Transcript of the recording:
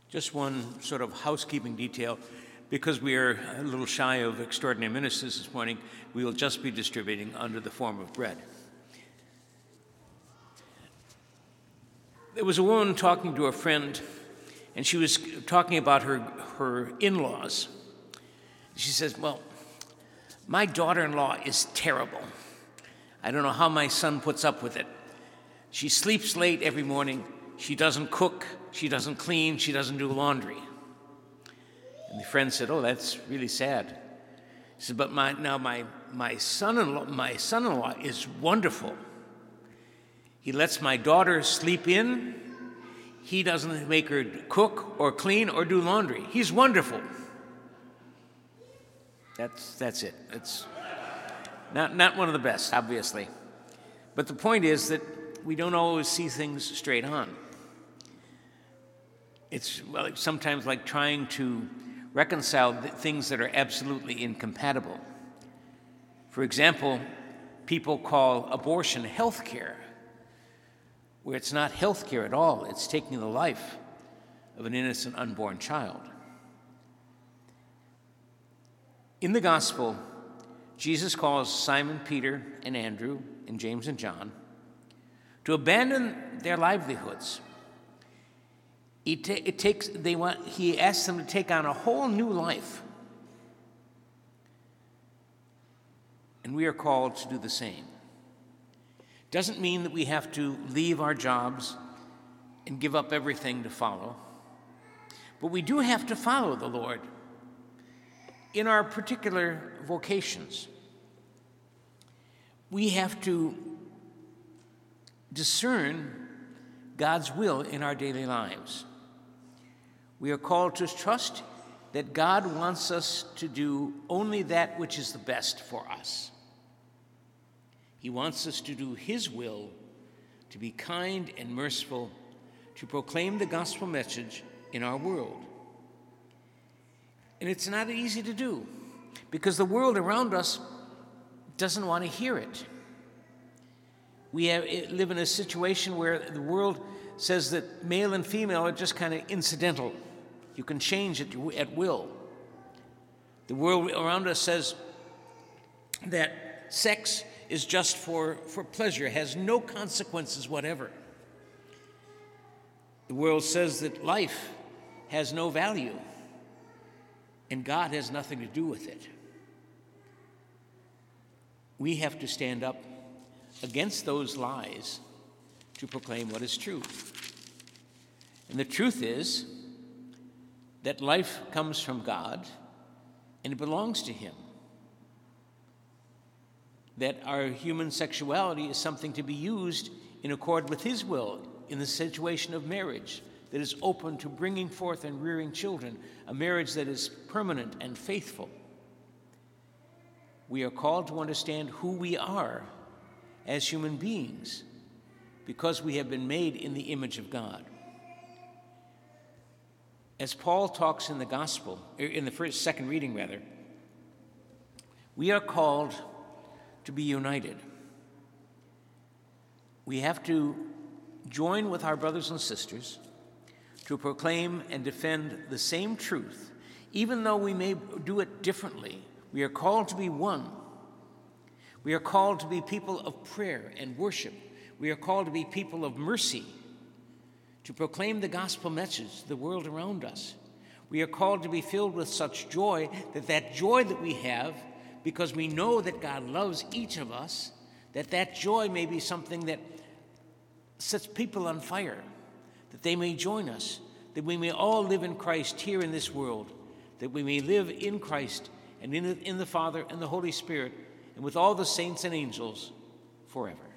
Just one sort of housekeeping detail. Because we are a little shy of extraordinary ministers this morning, we will just be distributing under the form of bread. There was a woman talking to a friend, and she was talking about her in-laws. She says, well, my daughter-in-law is terrible. I don't know how my son puts up with it. She sleeps late every morning. She doesn't cook. She doesn't clean. She doesn't do laundry. And the friend said, oh, that's really sad. He said, but my son-in-law is wonderful. He lets my daughter sleep in. He doesn't make her cook or clean or do laundry. He's wonderful. That's it. It's not one of the best, obviously. But the point is that we don't always see things straight on. It's sometimes like trying to reconcile things that are absolutely incompatible. For example, people call abortion health care, where it's not health care at all. It's taking the life of an innocent unborn child. In the gospel, Jesus calls Simon, Peter, and Andrew, and James and John to abandon their livelihoods. He asks them to take on a whole new life. And we are called to do the same. Doesn't mean that we have to leave our jobs and give up everything to follow. But we do have to follow the Lord in our particular vocations. We have to discern God's will in our daily lives. We are called to trust that God wants us to do only that which is the best for us. He wants us to do His will, to be kind and merciful, to proclaim the gospel message in our world. And it's not easy to do, because the world around us doesn't want to hear it. We live in a situation where the world says that male and female are just kind of incidental. You can change it at will. The world around us says that sex is just for pleasure, has no consequences whatever. The world says that life has no value, and God has nothing to do with it. We have to stand up against those lies to proclaim what is true. And the truth is that life comes from God and it belongs to Him. That our human sexuality is something to be used in accord with His will in the situation of marriage that is open to bringing forth and rearing children, a marriage that is permanent and faithful. We are called to understand who we are as human beings because we have been made in the image of God. As Paul talks in the gospel, in the second reading, we are called to be united. We have to join with our brothers and sisters to proclaim and defend the same truth. Even though we may do it differently, we are called to be one. We are called to be people of prayer and worship. We are called to be people of mercy, to proclaim the gospel message to the world around us. We are called to be filled with such joy that joy that we have, because we know that God loves each of us, that joy may be something that sets people on fire, that they may join us, that we may all live in Christ here in this world, that we may live in Christ and in the Father and the Holy Spirit, and with all the saints and angels forever.